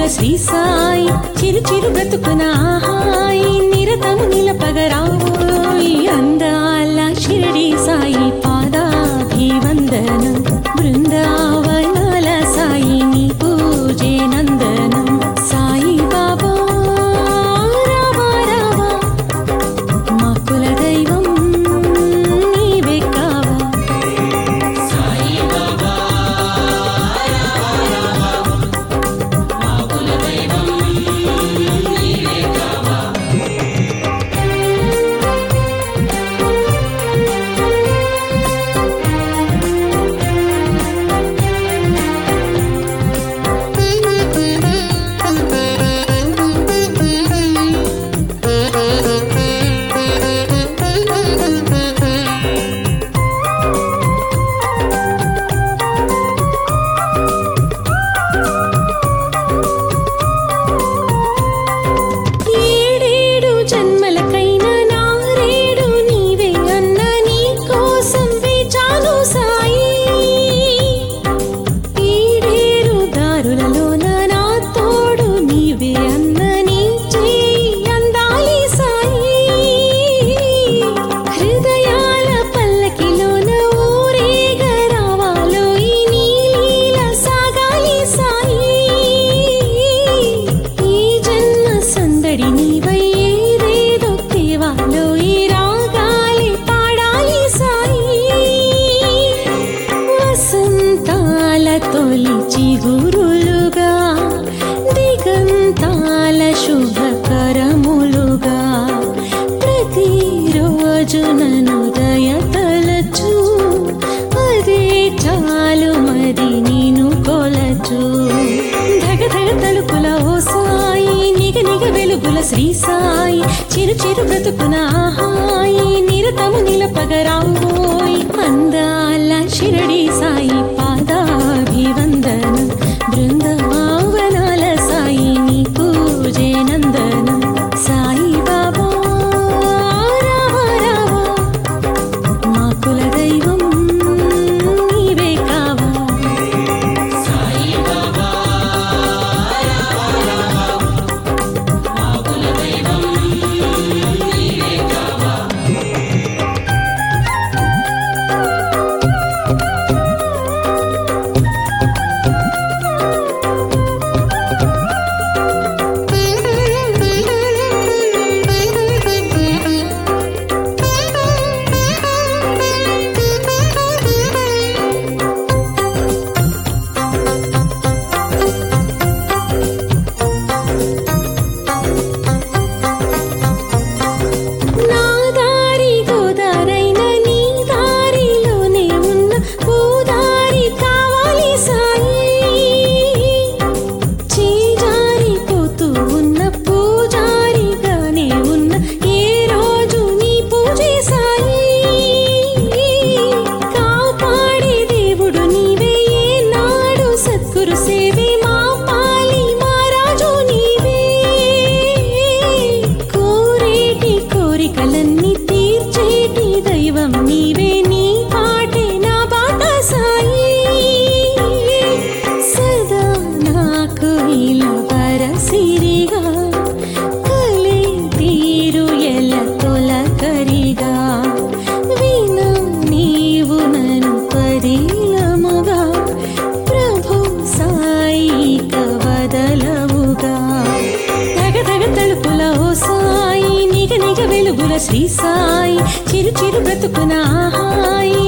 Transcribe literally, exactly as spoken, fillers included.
శ్రీ సాయి చిరు చిరు బ్రతుకున హాయి నిరతము నిలపగరావోయి అందాల షిరిడి సాయి పాదాభివందనం బృందావనాల సాయి నీ పూజే నందనం సాయి బాబా రావా రావా మా కుల దైవం నీవే కావా సాయి బాబా రావా రావా మా కుల దైవం నీవే కావా ఏడేడు జన్మలకైనా నారేడు నీవే అన్న నీ కోసం వేచాను సాయి ఈడేరు దారులలోన నా తోడు నీవే అన్న నీ చేయి అందాలి సాయి హృదయాల పల్లకిలోన ఊరేగ రావాలో ఈ నీ లీల సాగాలి సాయి ఈ జన్మ సందడి నీవై ఏదేదో తేవాలో ఈ రాగాలి పాడాలి సాయి వసంతాల తొలి చిగురులుగా దిగంతాల శుభకరములుగా ప్రతిరోజు నన్ను దయతలచు అదే చాలు మరి నేను కొలచు ధగ ధగ తలుపుల ఓ సాయి నిగ నిగ వెలుగుల శ్రీ సాయి చిరు చిరు బ్రతుకున హాయి నిరతము నిలపగరావోయ్ అందాల షిరిడి సాయి పాదాభివందనం బృందావనాల సాయి నీ పూజే నందనం సాయి బాబా రావా రావా మా కుల దైవం నీవే కావా సాయి బాబా రావా రావా మా కుల దైవం నీవే కావా నా దారి గోదారైన నీ దారిలోనే ఉన్న పూదారి కావాలి సాయి చేజారిపోతూ ఉన్న పూజారిగానే ఉన్న ఏ రోజు నీ పూజే సాయి కాపాడే దేవుడు నీవే ఏనాడు సద్గురు సేవే మా పాలి మా రాజు నీవే కోరేటి కోరికలన్నీ తీర్చేటి దైవం నీవే నీ పాటే నా బాట సాయి సదా నాకు ఇలా వరసిరిగా కలే తీరు ఎల తొలకరిగా వినా నీవు నన్ను పరిలముగా ప్రభు సాయి కవదలవుగా ధగ ధగ తలుపుల ఓ సాయి నిగ నిగ వెలుగుల శ్రీ సాయి చిరు చిరు బ్రతుకున హాయి